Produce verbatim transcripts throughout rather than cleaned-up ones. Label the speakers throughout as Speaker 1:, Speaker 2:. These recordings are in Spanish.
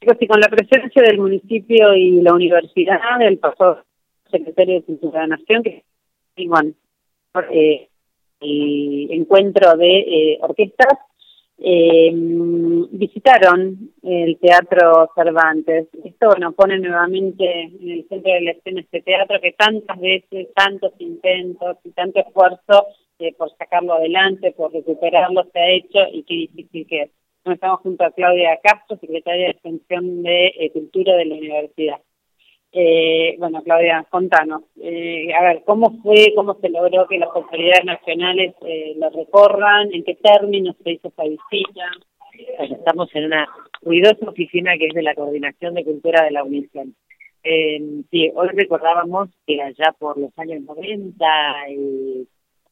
Speaker 1: Chicos, y con la presencia del municipio y la universidad, el pasado secretario de Cultura de la Nación, que igual, eh, el encuentro de eh, orquestas, eh, visitaron el Teatro Cervantes. Esto, bueno, pone nuevamente en el centro de la escena este teatro que tantas veces, tantos intentos y tanto esfuerzo eh, por sacarlo adelante, por recuperarlo se ha hecho, y qué difícil que es. Estamos junto a Claudia Castro, secretaria de Extensión de eh, Cultura de la Universidad. Eh, bueno, Claudia, contanos, eh, a ver, ¿cómo fue, cómo se logró que las autoridades nacionales eh, lo recorran? ¿En qué términos se hizo esta visita?
Speaker 2: Bueno, estamos en una ruidosa oficina que es de la Coordinación de Cultura de la UNICEN. Eh, sí, hoy recordábamos que allá por los años noventa y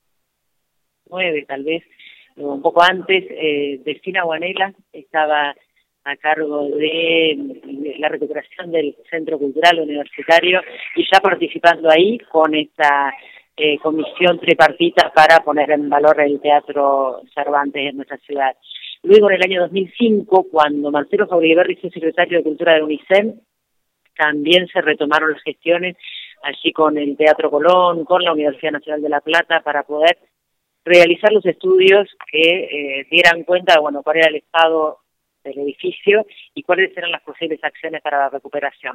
Speaker 2: nueve, tal vez, un poco antes, eh, Delfina Guanela estaba a cargo de, de la recuperación del Centro Cultural Universitario y ya participando ahí con esta eh, comisión tripartita para poner en valor el Teatro Cervantes en nuestra ciudad. Luego, en el año dos mil cinco, cuando Marcelo Jaureguiberri fue secretario de Cultura de UNICEN, también se retomaron las gestiones allí con el Teatro Colón, con la Universidad Nacional de La Plata, para poder realizar los estudios que eh, dieran cuenta de, bueno, cuál era el estado del edificio y cuáles eran las posibles acciones para la recuperación.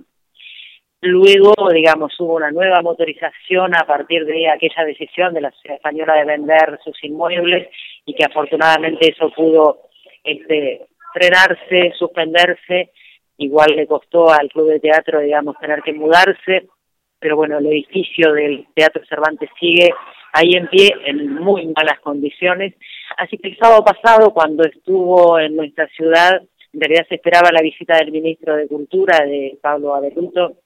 Speaker 2: Luego, digamos, hubo una nueva motorización a partir de aquella decisión de la sociedad española de vender sus inmuebles, y que afortunadamente eso pudo este, frenarse, suspenderse. Igual le costó al Club de Teatro, digamos, tener que mudarse, pero bueno, el edificio del Teatro Cervantes sigue ahí en pie, en muy malas condiciones. Así que el sábado pasado, cuando estuvo en nuestra ciudad, en realidad se esperaba la visita del ministro de Cultura, de Pablo Avelluto,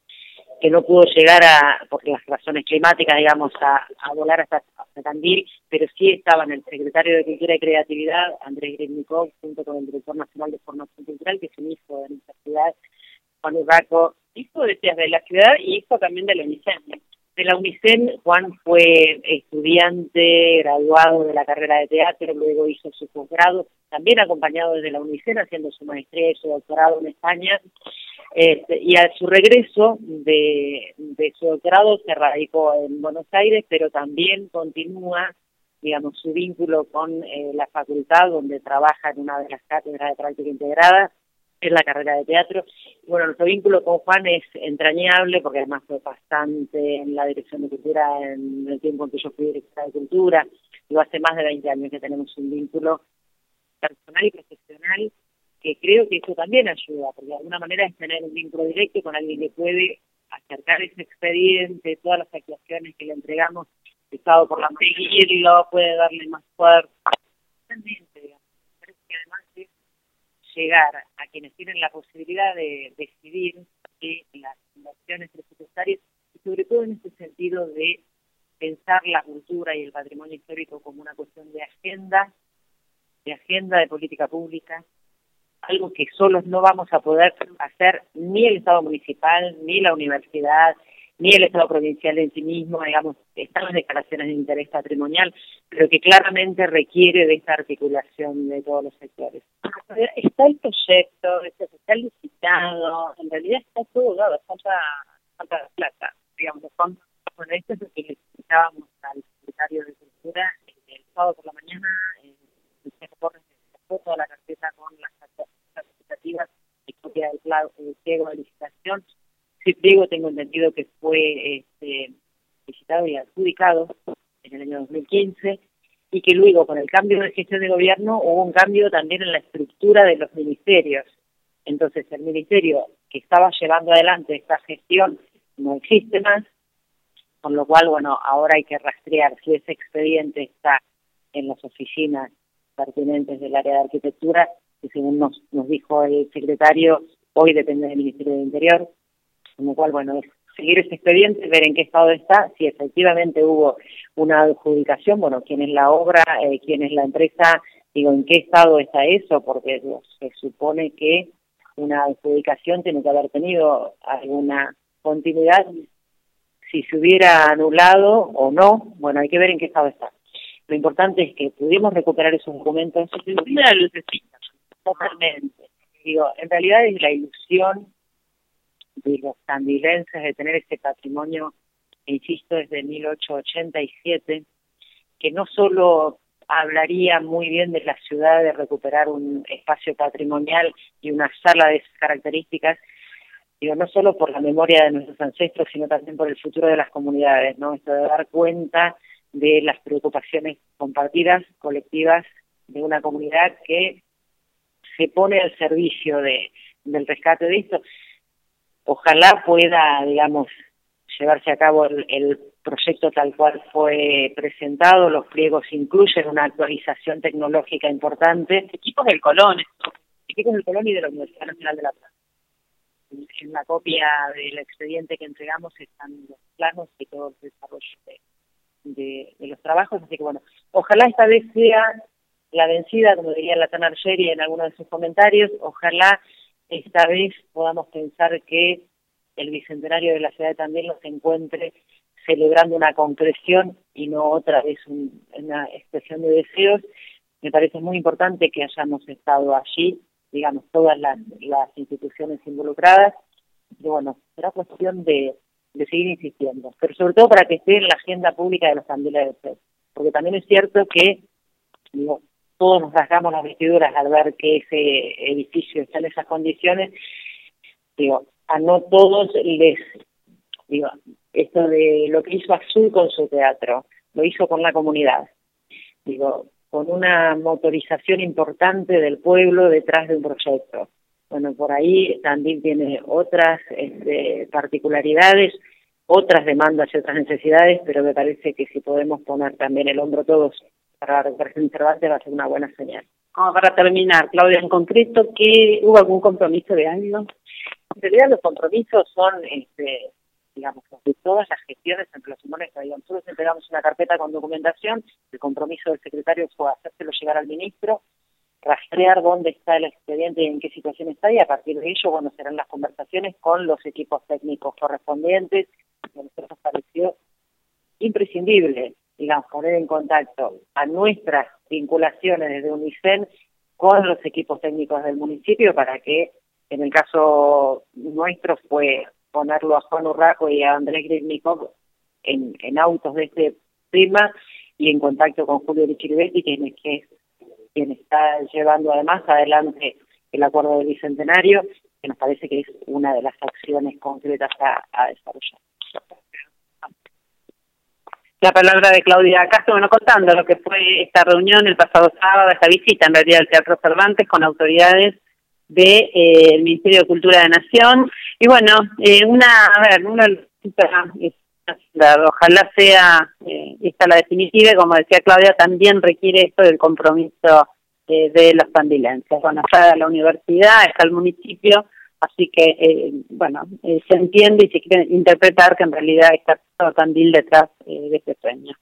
Speaker 2: que no pudo llegar a, por las razones climáticas, digamos, a, a volar hasta, hasta Tandil, pero sí estaban el secretario de Cultura y Creatividad, Andrés Gritnikov, junto con el director nacional de Formación Cultural, que es un hijo de nuestra ciudad, Juan Urraco, hijo de, de la ciudad y hijo también de la UNICEN. De la UNICEN, Juan fue estudiante graduado de la carrera de teatro, luego hizo su posgrado, también acompañado desde la UNICEN, haciendo su maestría y su doctorado en España, este, y a su regreso de, de su doctorado se radicó en Buenos Aires, pero también continúa, digamos, su vínculo con eh, la facultad, donde trabaja en una de las cátedras de práctica integrada, en la carrera de teatro. Bueno, nuestro vínculo con Juan es entrañable, porque además fue bastante en la Dirección de Cultura en el tiempo en que yo fui directora de Cultura. Digo, hace más de veinte años que tenemos un vínculo personal y profesional, que creo que eso también ayuda, porque de alguna manera es tener un vínculo directo con alguien que puede acercar ese expediente, todas las actuaciones que le entregamos, estado por la seguirlo, puede darle más fuerza. Realmente, digamos, parece que además es llegar a quienes tienen la posibilidad de decidir que las inversiones presupuestarias, y sobre todo en este sentido de pensar la cultura y el patrimonio histórico como una cuestión de agenda, de agenda de política pública, algo que solos no vamos a poder hacer ni el Estado municipal, ni la universidad, ni el Estado provincial en sí mismo. Digamos, están las declaraciones de interés patrimonial, pero que claramente requiere de esta articulación de todos los sectores.
Speaker 1: Está el proyecto, está licitado, en realidad está todo dado, falta, falta plata, digamos, son, bueno, esto es lo que le explicábamos al secretario de Cultura el sábado por la mañana, eh, se recorre toda la carpeta con las participativas y copia del pliego de licitación. Ese pliego tengo entendido que fue este, licitado y adjudicado en el año dos mil quince, y que luego, con el cambio de gestión de gobierno, hubo un cambio también en la estructura de los ministerios. Entonces, el ministerio que estaba llevando adelante esta gestión no existe más, con lo cual, bueno, ahora hay que rastrear si ese expediente está en las oficinas pertinentes del área de arquitectura, que según nos, nos dijo el secretario, hoy depende del Ministerio del Interior, con lo cual, bueno, es seguir ese expediente, ver en qué estado está, si efectivamente hubo una adjudicación, bueno, quién es la obra, eh, quién es la empresa, digo, en qué estado está eso, porque digo, se supone que una adjudicación tiene que haber tenido alguna continuidad. Si se hubiera anulado o no, bueno, hay que ver en qué estado está. Lo importante es que pudimos recuperar esos documentos. Una lucecita, totalmente.
Speaker 2: digo, en realidad es la ilusión de los tandilenses de tener este patrimonio, insisto, desde mil ochocientos ochenta y siete, que no solo hablaría muy bien de la ciudad, de recuperar un espacio patrimonial y una sala de esas características, digo, no solo por la memoria de nuestros ancestros, sino también por el futuro de las comunidades, ¿no? Esto de dar cuenta de las preocupaciones compartidas, colectivas, de una comunidad que se pone al servicio de, del rescate de esto. Ojalá pueda, digamos, llevarse a cabo el, el proyecto tal cual fue presentado. Los pliegos incluyen una actualización tecnológica importante.
Speaker 1: Equipos del Colón,
Speaker 2: equipos del Colón y de la Universidad Nacional de La Plata. En la copia del expediente que entregamos están los planos y todo el desarrollo de, de, de los trabajos. Así que bueno, ojalá esta vez sea la vencida, como diría Latana Argeri en algunos de sus comentarios. Ojalá esta vez podamos pensar que el Bicentenario de la ciudad de Tandil nos encuentre celebrando una concreción y no otra vez un, una expresión de deseos. Me parece muy importante que hayamos estado allí, digamos, todas las, las instituciones involucradas. Y bueno, será cuestión de, de seguir insistiendo, pero sobre todo para que esté en la agenda pública de los tandilenses, porque también es cierto que, digo, todos nos rasgamos las vestiduras al ver que ese edificio está en esas condiciones. Digo, a no todos les, digo, esto de lo que hizo Azul con su teatro, lo hizo con la comunidad, digo, con una motorización importante del pueblo detrás de un proyecto. Bueno, por ahí también tiene otras este, particularidades, otras demandas y otras necesidades, pero me parece que si podemos poner también el hombro todos para la recuperación Cervantes va a ser una buena señal.
Speaker 1: Como para terminar, Claudia, en concreto, ¿qué, ¿hubo algún compromiso de año?
Speaker 2: En realidad los compromisos son, este, digamos, de todas las gestiones entre los simones que habían. Nosotros entregamos una carpeta con documentación, el compromiso del secretario fue hacérselo llegar al ministro, rastrear dónde está el expediente y en qué situación está, y a partir de ello, bueno, serán las conversaciones con los equipos técnicos correspondientes. A nosotros nos pareció imprescindible, digamos, poner en contacto a nuestras vinculaciones desde UNICEN con los equipos técnicos del municipio para que, en el caso nuestro, fue ponerlo a Juan Urraco y a Andrés Grivnikov en, en autos de este tema y en contacto con Julio Richiribetti, quien, que es quien está llevando además adelante el acuerdo del Bicentenario, que nos parece que es una de las acciones concretas a, a desarrollar.
Speaker 1: La palabra de Claudia Castro, bueno, contando lo que fue esta reunión el pasado sábado, esta visita en realidad al Teatro Cervantes con autoridades del de, eh, Ministerio de Cultura de Nación. Y bueno, eh, una, a ver, una, ojalá sea eh, esta la definitiva, y como decía Claudia, también requiere esto del compromiso eh, de los tandilenses. Bueno, está la universidad, está el municipio, así que, eh, bueno, eh, se entiende y se quiere interpretar que en realidad está todo Tandil detrás eh, de este sueño.